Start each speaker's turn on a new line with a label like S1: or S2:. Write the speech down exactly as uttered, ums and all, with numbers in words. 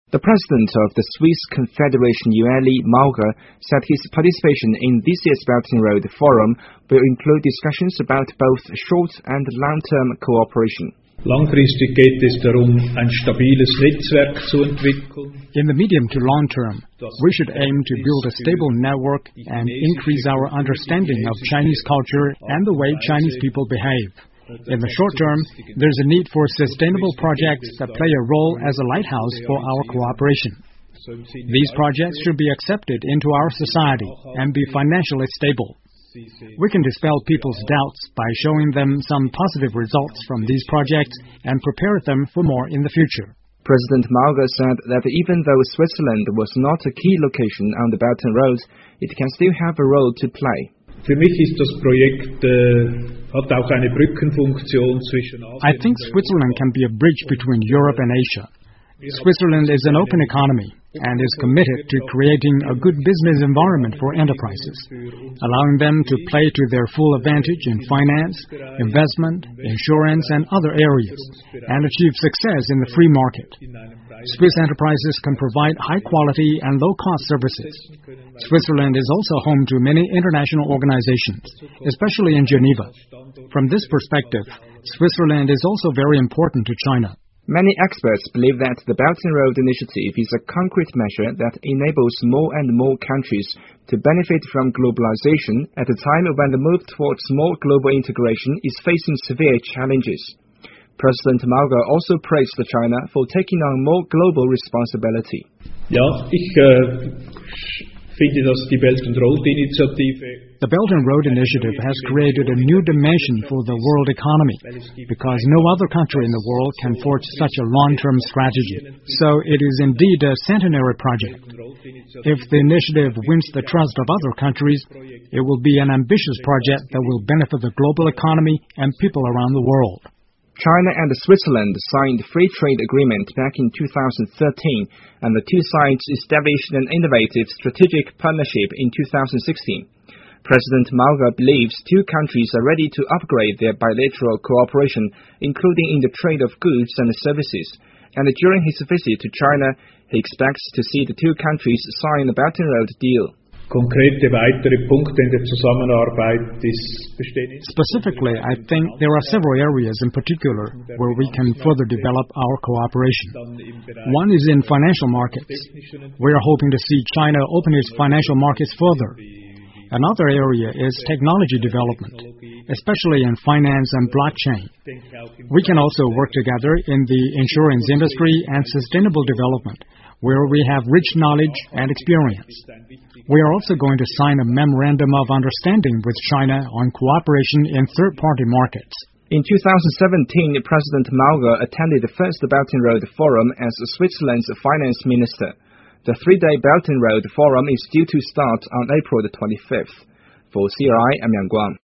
S1: The president of the Swiss Confederation, Yueli Mauger, said his participation in this year's Belt and Road Forum will include discussions about both short and long-term cooperation.
S2: Langfristig geht es darum, ein stabiles Netzwerk zu entwickeln.
S3: In the medium to long term, we should aim to build a stable network and increase our understanding of Chinese culture and the way Chinese people behave. In the short term, there's a need for sustainable projects that play a role as a lighthouse for our cooperation. These projects should be accepted into our society and be financially stable. We can dispel people's doubts by showing them some positive results from these projects and prepare them for more in the future.
S1: President Mauger said that even though Switzerland was not a key location on the Belt and Road, it can still have a role to play.
S2: Für mich ist das Projekt äh, hat auch eine Brückenfunktion zwischen Asien.
S3: I think Switzerland can be a bridge between Europe and Asia. Switzerland is an open economy and is committed to creating a good business environment for enterprises, allowing them to play to their full advantage in finance, investment, insurance, and other areas, and achieve success in the free market. Swiss enterprises can provide high-quality and low-cost services. Switzerland is also home to many international organizations, especially in Geneva. From this perspective, Switzerland is also very important to China.
S1: Many experts believe that the Belt and Road Initiative is a concrete measure that enables more and more countries to benefit from globalization at a time when the move towards more global integration is facing severe challenges. President Mauger also praised China for taking on more global responsibility.
S2: Ja, ich äh, finde, dass die Belt and Road Initiative
S3: The Belt and Road Initiative has created a new dimension for the world economy because no other country in the world can forge such a long-term strategy. So it is indeed a centenary project. If the initiative wins the trust of other countries, it will be an ambitious project that will benefit the global economy and people around the world.
S1: China and Switzerland signed a free trade agreement back in two thousand thirteen, and the two sides established an innovative strategic partnership in two thousand sixteen. President Mauger believes two countries are ready to upgrade their bilateral cooperation, including in the trade of goods and services. And during his visit to China, he expects to see the two countries sign the Belt and Road deal.
S2: Konkrete weitere Punkte in der Zusammenarbeit ist bestehen.
S3: Specifically, I think there are several areas in particular where we can further develop our cooperation. One is in financial markets. We are hoping to see China open its financial markets further. Another area is technology development, especially in finance and blockchain. We can also work together in the insurance industry and sustainable development, where we have rich knowledge and experience. We are also going to sign a memorandum of understanding with China on cooperation in third-party markets.
S1: In two thousand seventeen, President Mauger attended the first Belt and Road Forum as Switzerland's finance minister. The three-day Belt and Road Forum is due to start on April the twenty-fifth. For C R I, I'm Yang Guang.